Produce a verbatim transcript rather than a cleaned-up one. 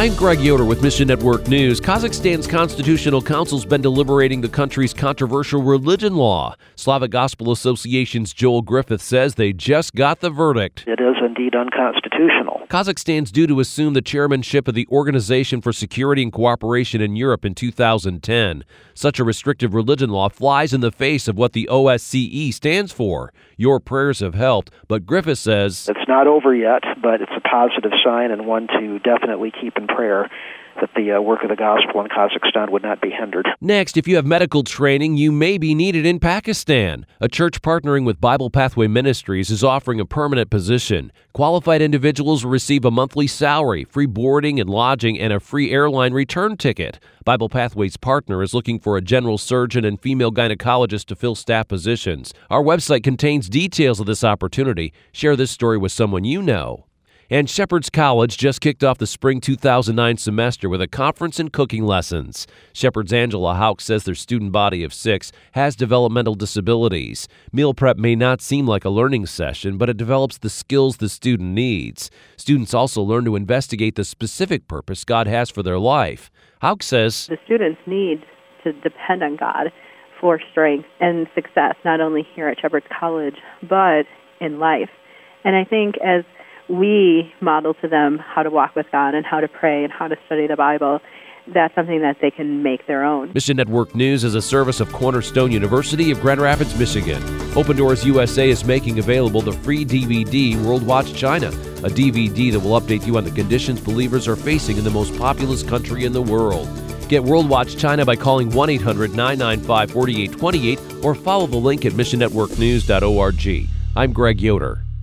I'm Greg Yoder with Mission Network News. Kazakhstan's Constitutional Council's been deliberating the country's controversial religion law. Slavic Gospel Association's Joel Griffith says they just got the verdict. It is indeed unconstitutional. Kazakhstan's due to assume the chairmanship of the Organization for Security and Cooperation in Europe in two thousand ten. Such a restrictive religion law flies in the face of what the O S C E stands for. Your prayers have helped, but Griffith says it's not over yet, but it's a positive sign and one to definitely keep in prayer that the uh, work of the gospel in Kazakhstan would not be hindered. Next, if you have medical training, you may be needed in Pakistan. A church partnering with Bible Pathway Ministries is offering a permanent position. Qualified individuals will receive a monthly salary, free boarding and lodging, and a free airline return ticket. Bible Pathway's partner is looking for a general surgeon and female gynecologist to fill staff positions. Our website contains details of this opportunity. Share this story with someone you know. And Shepherd's College just kicked off the spring two thousand nine semester with a conference in cooking lessons. Shepherd's Angela Hauk says their student body of six has developmental disabilities. Meal prep may not seem like a learning session, but it develops the skills the student needs. Students also learn to investigate the specific purpose God has for their life. Hauk says the students need to depend on God for strength and success, not only here at Shepherd's College, but in life. And I think as we model to them how to walk with God and how to pray and how to study the Bible, that's something that they can make their own. Mission Network News is a service of Cornerstone University of Grand Rapids, Michigan. Open Doors U S A is making available the free D V D World Watch China, a D V D that will update you on the conditions believers are facing in the most populous country in the world. Get World Watch China by calling one eight hundred nine nine five four eight two eight or follow the link at mission network news dot org. I'm Greg Yoder.